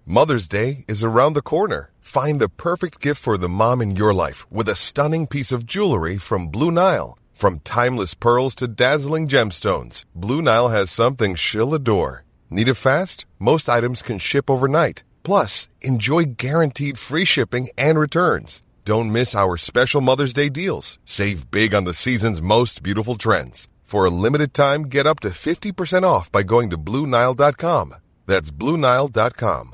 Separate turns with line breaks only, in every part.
Mother's Day is around the corner. Find the perfect gift for the mom in your life with a stunning piece of jewelry from Blue Nile. From timeless pearls to dazzling gemstones, Blue Nile has something she'll adore. Need it fast? Most items can ship overnight. Plus, enjoy guaranteed free shipping and returns. Don't miss our special Mother's Day deals. Save big on the season's most beautiful trends. For a limited time, get up to 50% off by going to BlueNile.com. That's BlueNile.com.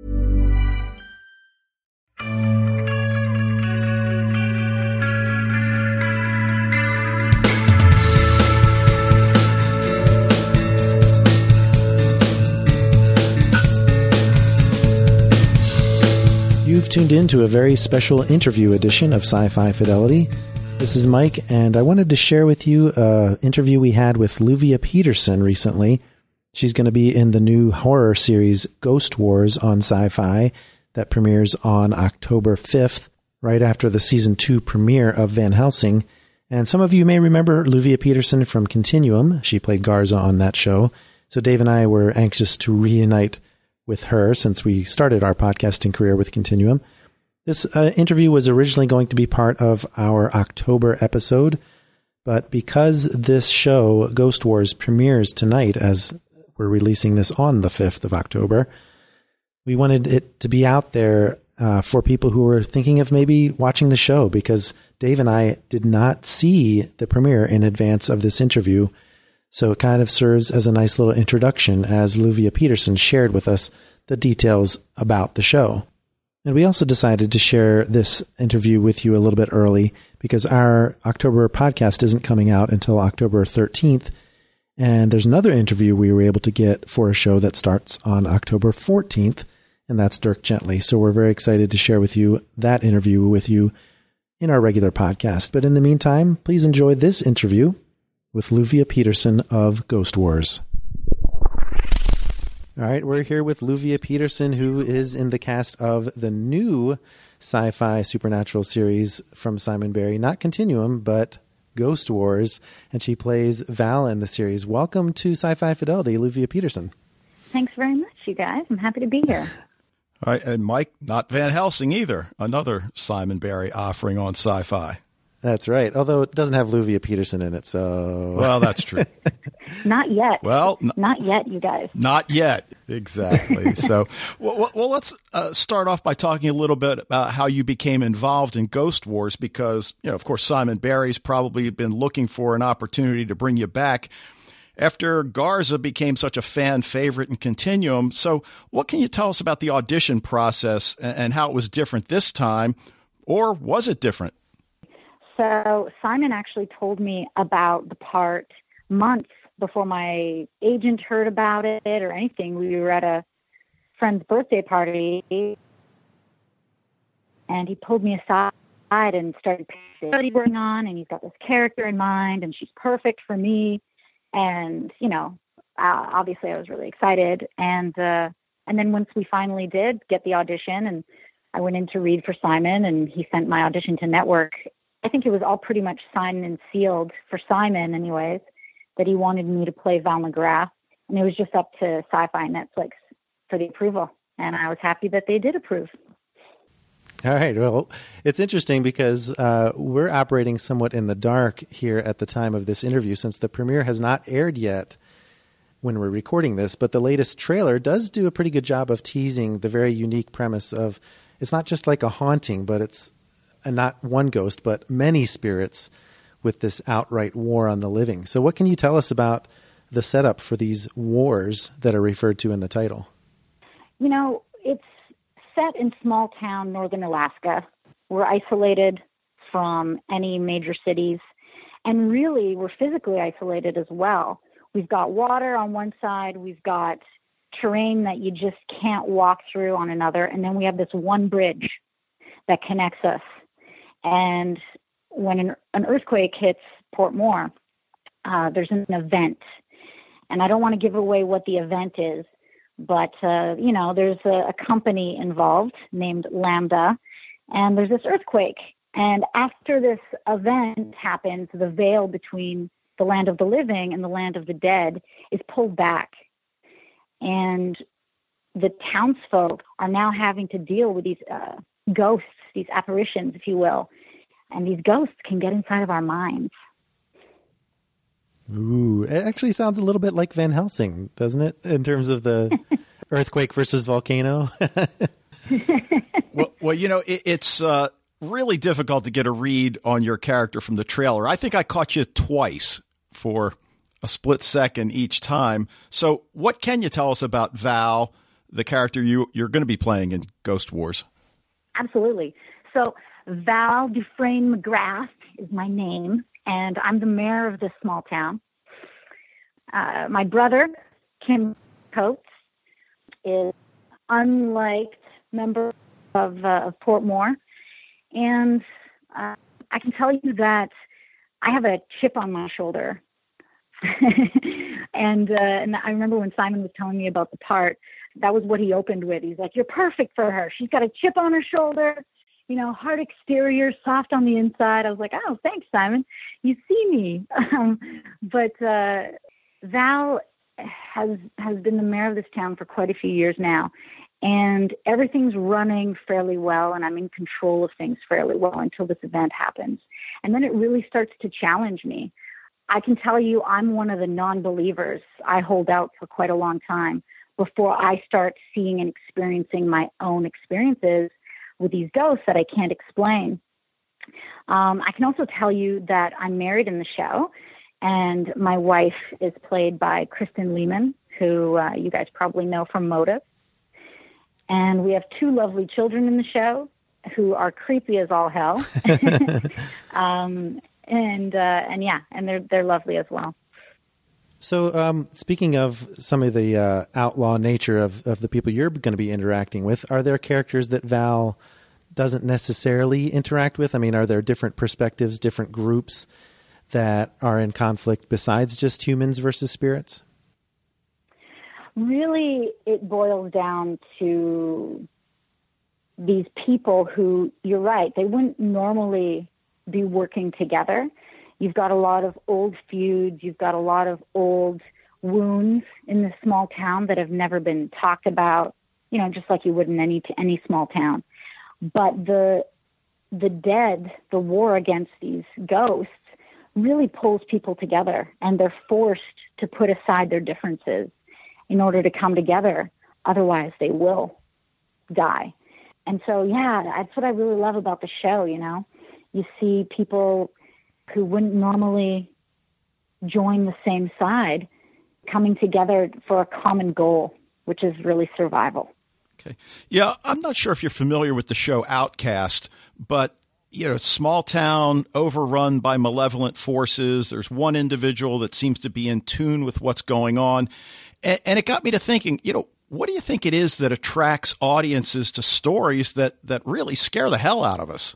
You've tuned in to a very special interview edition of Sci-Fi Fidelity. This is Mike, and I wanted to share with you an interview we had with Luvia Peterson recently. She's going to be in the new horror series Ghost Wars on Sci-Fi that premieres on October 5th, right after the season 2 premiere of Van Helsing. And some of you may remember Luvia Peterson from Continuum. She played Garza on that show. So Dave and I were anxious to reunite with her since we started our podcasting career with Continuum. This interview was originally going to be part of our October episode, but because this show, Ghost Wars, premieres tonight as we're releasing this on the 5th of October, we wanted it to be out there for people who were thinking of maybe watching the show, because Dave and I did not see the premiere in advance of this interview. So it kind of serves as a nice little introduction as Luvia Peterson shared with us the details about the show. And we also decided to share this interview with you a little bit early because our October podcast isn't coming out until October 13th. And there's another interview we were able to get for a show that starts on October 14th, and that's Dirk Gently. So we're very excited to share with you that interview with you in our regular podcast. But in the meantime, please enjoy this interview with Luvia Peterson of Ghost Wars. All right, we're here with Luvia Peterson, who is in the cast of the new sci-fi supernatural series from Simon Barry, not Continuum, but Ghost Wars, and she plays Val in the series. Welcome to Sci-Fi Fidelity, Luvia Peterson.
Thanks very much, you guys. I'm happy to be here.
All right, and Mike, not Van Helsing either, another Simon Barry offering on Sci-Fi.
That's right, although it doesn't have Luvia Peterson in it, so...
Well, that's true.
Not yet.
Well,
not yet, you guys.
Not yet, exactly. So, well, let's start off by talking a little bit about how you became involved in Ghost Wars, because, you know, of course, Simon Barry's probably been looking for an opportunity to bring you back after Garza became such a fan favorite in Continuum. So what can you tell us about the audition process and how it was different this time, or was it different?
So Simon actually told me about the part months before my agent heard about it or anything. We were at a friend's birthday party, and he pulled me aside and started what he's working on, and he's got this character in mind, and she's perfect for me. And, you know, obviously I was really excited. And then once we finally did get the audition, and I went in to read for Simon, and he sent my audition to network, I think it was all pretty much signed and sealed for Simon anyways, that he wanted me to play Val McGrath. And it was just up to Sci-Fi and Netflix for the approval. And I was happy that they did approve.
All right. Well, it's interesting because we're operating somewhat in the dark here at the time of this interview, since the premiere has not aired yet when we're recording this. But the latest trailer does do a pretty good job of teasing the very unique premise of, it's not just like a haunting, but it's not one ghost, but many spirits with this outright war on the living. So what can you tell us about the setup for these wars that are referred to in the title?
You know, it's set in small town northern Alaska. We're isolated from any major cities, and really we're physically isolated as well. We've got water on one side, we've got terrain that you just can't walk through on another, and then we have this one bridge that connects us. And when an earthquake hits Port Moore, there's an event. And I don't want to give away what the event is, but, you know, there's a company involved named Lambda, and there's this earthquake. And after this event happens, the veil between the land of the living and the land of the dead is pulled back. And the townsfolk are now having to deal with these ghosts, these apparitions, if you will. And these ghosts can get inside of our minds.
Ooh, it actually sounds a little bit like Van Helsing, doesn't it? In terms of the earthquake versus volcano.
well, it's really difficult to get a read on your character from the trailer. I think I caught you twice for a split second each time. So what can you tell us about Val, the character you're going to be playing in Ghost Wars?
Absolutely. So Val Dufresne McGrath is my name, and I'm the mayor of this small town. My brother, Kim Coates, is unliked member of Portmore. And I can tell you that I have a chip on my shoulder. and I remember when Simon was telling me about the part, that was what he opened with. He's like, "You're perfect for her. She's got a chip on her shoulder, hard exterior, soft on the inside." I was like, "Oh, thanks, Simon. You see me." But Val has been the mayor of this town for quite a few years now. And everything's running fairly well, and I'm in control of things fairly well until this event happens. And then it really starts to challenge me. I can tell you I'm one of the non-believers. I hold out for quite a long time before I start seeing and experiencing my own experiences with these ghosts that I can't explain. I can also tell you that I'm married in the show, and my wife is played by Kristen Lehman, who you guys probably know from Motive. And we have 2 lovely children in the show who are creepy as all hell. And they're lovely as well.
So speaking of some of the outlaw nature of the people you're going to be interacting with, are there characters that Val doesn't necessarily interact with? I mean, are there different perspectives, different groups that are in conflict besides just humans versus spirits?
Really, it boils down to these people who, you're right, they wouldn't normally be working together. You've got a lot of old feuds. You've got a lot of old wounds in this small town that have never been talked about, just like you would in any small town. But the dead, the war against these ghosts, really pulls people together, and they're forced to put aside their differences in order to come together. Otherwise, they will die. And so, yeah, that's what I really love about the show, You see people who wouldn't normally join the same side coming together for a common goal, which is really survival.
Okay. Yeah, I'm not sure if you're familiar with the show Outcast, but small town overrun by malevolent forces. There's one individual that seems to be in tune with what's going on. And it got me to thinking, what do you think it is that attracts audiences to stories that really scare the hell out of us?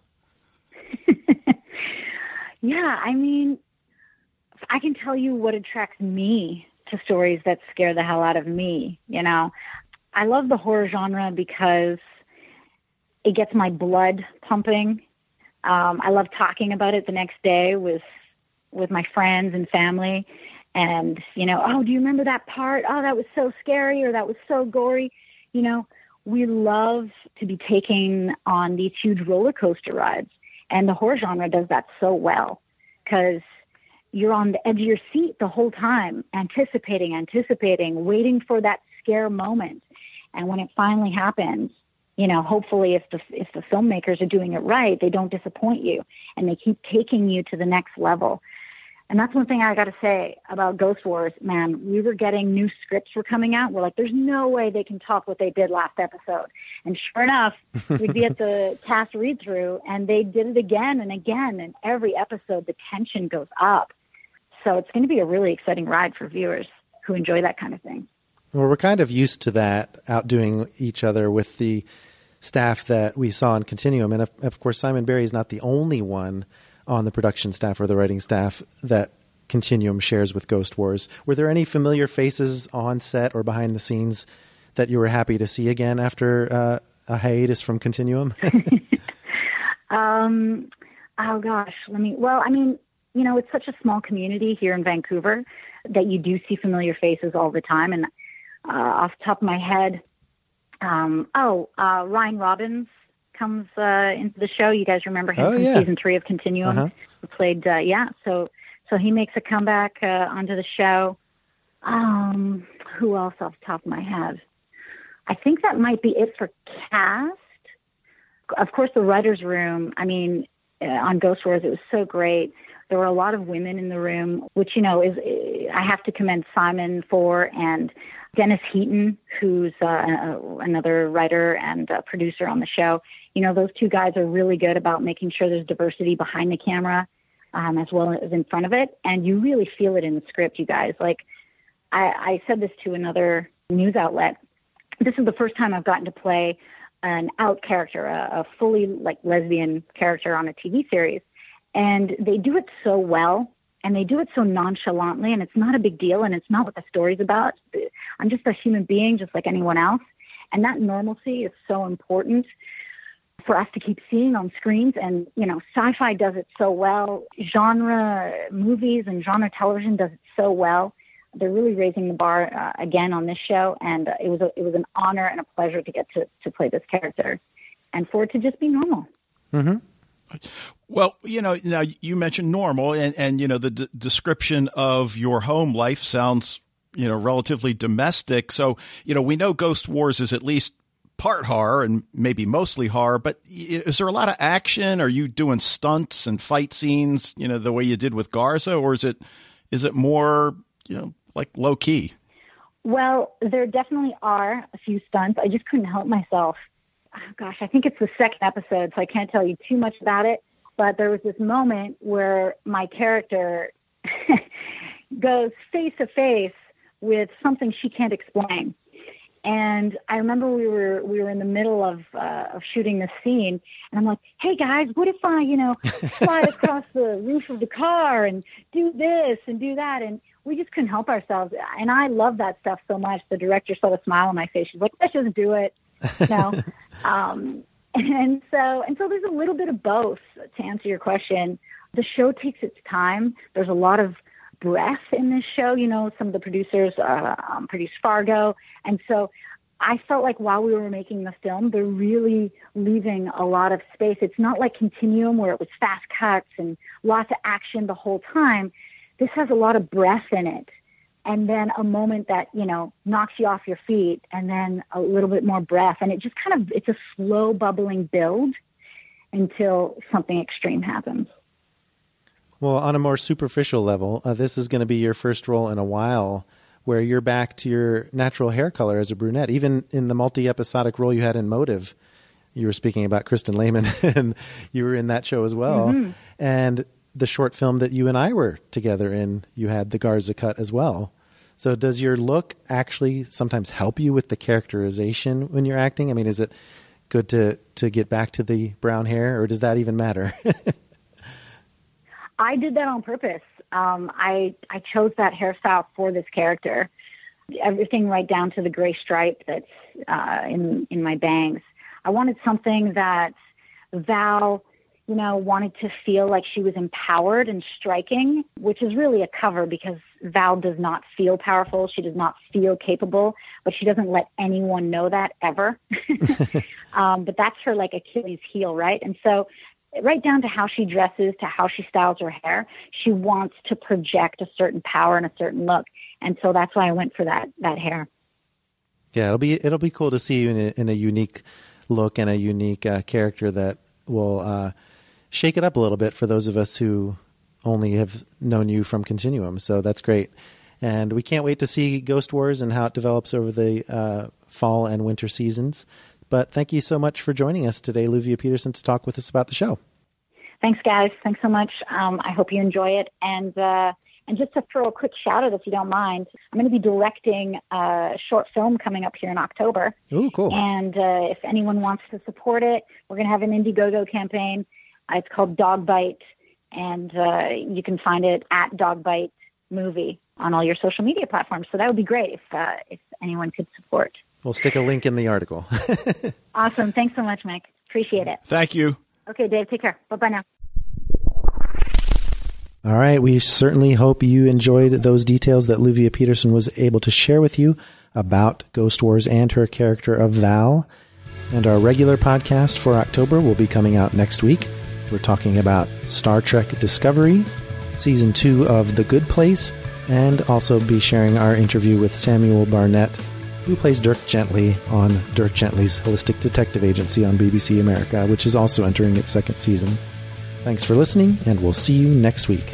Yeah, I mean, I can tell you what attracts me to stories that scare the hell out of me. I love the horror genre because it gets my blood pumping. I love talking about it the next day with my friends and family. And, "Oh, do you remember that part? Oh, that was so scary," or "That was so gory." We love to be taking on these huge roller coaster rides. And the horror genre does that so well because you're on the edge of your seat the whole time, anticipating, waiting for that scare moment. And when it finally happens, hopefully if the filmmakers are doing it right, they don't disappoint you and they keep taking you to the next level. And that's one thing I got to say about Ghost Wars, man. We were getting new scripts were coming out. We're like, there's no way they can top what they did last episode. And sure enough, we'd be at the cast read through and they did it again and again. And every episode, the tension goes up. So it's going to be a really exciting ride for viewers who enjoy that kind of thing.
Well, we're kind of used to that, outdoing each other with the staff that we saw in Continuum. And of course, Simon Barry is not the only one on the production staff or the writing staff that Continuum shares with Ghost Wars. Were there any familiar faces on set or behind the scenes that you were happy to see again after a hiatus from Continuum?
Oh gosh, it's such a small community here in Vancouver that you do see familiar faces all the time. And off the top of my head, Ryan Robbins comes into the show. You guys remember him from season 3 of Continuum?
Uh-huh.
He played, So he makes a comeback onto the show. Who else off the top of my head? I think that might be it for cast. Of course, the writer's room, on Ghost Wars, it was so great. There were a lot of women in the room, which, I have to commend Simon for, and Dennis Heaton, who's another writer and producer on the show. Those two guys are really good about making sure there's diversity behind the camera as well as in front of it. And you really feel it in the script, you guys. Like, I said this to another news outlet. This is the first time I've gotten to play an out character, a fully lesbian character on a TV series. And they do it so well, and they do it so nonchalantly, and it's not a big deal, and it's not what the story's about. I'm just a human being just like anyone else. And that normalcy is so important for us to keep seeing on screens. And, sci-fi does it so well. Genre movies and genre television does it so well. They're really raising the bar again on this show, and it was an honor and a pleasure to get to play this character and for it to just be normal.
Mm-hmm.
Well, now you mentioned normal, and the description of your home life sounds, relatively domestic. So, we know Ghost Wars is at least part horror and maybe mostly horror, but is there a lot of action? Are you doing stunts and fight scenes, the way you did with Garza, or is it more, like low key?
Well, there definitely are a few stunts. I just couldn't help myself. Oh, gosh, I think it's the second episode, so I can't tell you too much about it. But there was this moment where my character goes face to face with something she can't explain. And I remember we were in the middle of shooting this scene, and I'm like, "Hey guys, what if I, slide across the roof of the car and do this and do that?" And we just couldn't help ourselves. And I love that stuff so much. The director saw the smile on my face. She's like, "Let's just do it." And so there's a little bit of both, to answer your question. The show takes its time. There's a lot of breath in this show. Some of the producers produced Fargo. And so I felt like while we were making the film, they're really leaving a lot of space. It's not like Continuum where it was fast cuts and lots of action the whole time. This has a lot of breath in it. And then a moment that, knocks you off your feet, and then a little bit more breath. And it just it's a slow bubbling build until something extreme happens.
Well, on a more superficial level, this is going to be your first role in a while where you're back to your natural hair color as a brunette. Even in the multi-episodic role you had in Motive, you were speaking about Kristen Lehman, and you were in that show as well. Mm-hmm. And the short film that you and I were together in, you had the Garza cut as well. So does your look actually sometimes help you with the characterization when you're acting? I mean, is it good to get back to the brown hair, or does that even matter?
I did that on purpose. I chose that hairstyle for this character. Everything right down to the gray stripe that's in my bangs. I wanted something that Val wanted to feel like she was empowered and striking, which is really a cover because Val does not feel powerful. She does not feel capable, but she doesn't let anyone know that ever. But that's her Achilles heel, right? And so right down to how she dresses, to how she styles her hair, she wants to project a certain power and a certain look. And so that's why I went for that hair.
Yeah, it'll be cool to see you in a unique look and a unique character that will shake it up a little bit for those of us who only have known you from Continuum. So that's great. And we can't wait to see Ghost Wars and how it develops over the fall and winter seasons. But thank you so much for joining us today, Luvia Peterson, to talk with us about the show.
Thanks, guys. Thanks so much. I hope you enjoy it. And just to throw a quick shout out, if you don't mind, I'm going to be directing a short film coming up here in October.
Ooh, cool.
And if anyone wants to support it, we're going to have an Indiegogo campaign. It's called Dog Bite, and you can find it at Dog Bite Movie on all your social media platforms. So that would be great if anyone could support.
We'll stick a link in the article.
Awesome. Thanks so much, Mike. Appreciate it.
Thank you.
Okay, Dave, take care. Bye-bye now.
All right. We certainly hope you enjoyed those details that Luvia Peterson was able to share with you about Ghost Wars and her character of Val. And our regular podcast for October will be coming out next week. We're talking about Star Trek Discovery, Season 2 of The Good Place, and also be sharing our interview with Samuel Barnett, who plays Dirk Gently on Dirk Gently's Holistic Detective Agency on BBC America, which is also entering its second season. Thanks for listening, and we'll see you next week.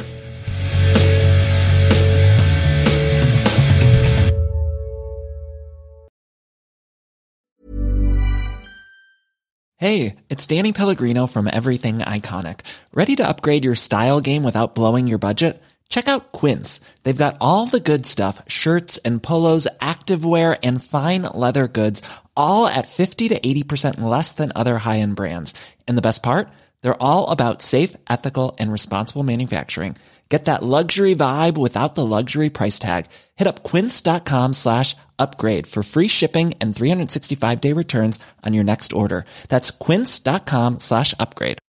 Hey, it's Danny Pellegrino from Everything Iconic. Ready to upgrade your style game without blowing your budget? Check out Quince. They've got all the good stuff, shirts and polos, activewear, and fine leather goods, all at 50 to 80% less than other high-end brands. And the best part? They're all about safe, ethical, and responsible manufacturing. Get that luxury vibe without the luxury price tag. Hit up quince.com/upgrade for free shipping and 365-day returns on your next order. That's quince.com/upgrade.